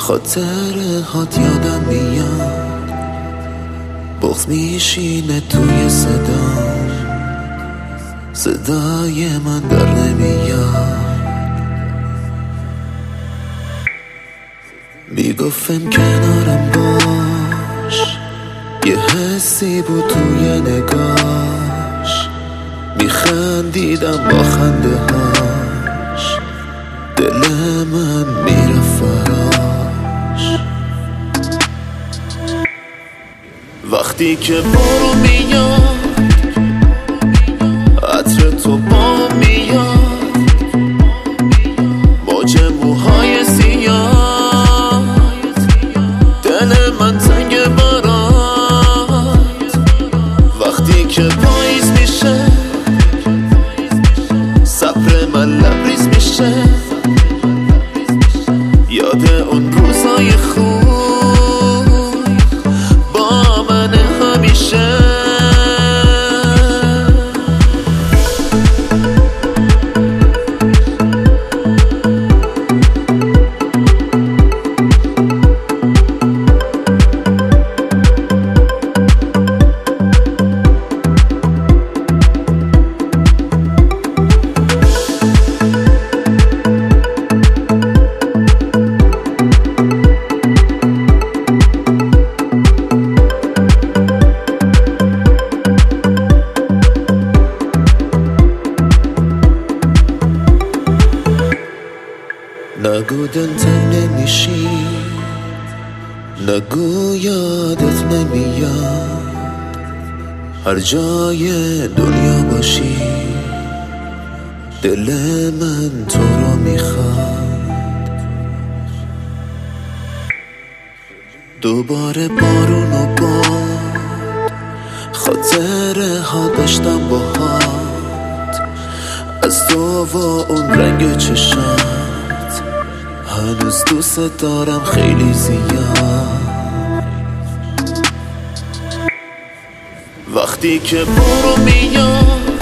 خاطره هات یادم میاد، بغض میشینه توی صدای من در نمیاد. میگفتم کنارم باش، یه حسی بود توی نگاش، میخندیدم با خنده هاش، دل من میره فراش. وقتی که برو میاد، عطر تو با میاد، موج موهای سیاه، دل من تنگ برات. وقتی که پاییز میشه، صبر من لبریز میشه، یاد اون روزای خوب با من همیشه. نگو دلتنگ نمیشی، نگو یادت نمیاد، هر جای دنیا باشی دل من تو رو میخواد. دوباره بارون و باد، خاطره ها داشتم باهات، از تو و اون رنگ چشات، هنوز دوست دارم خیلی زیاد. وقتی که برو میاد،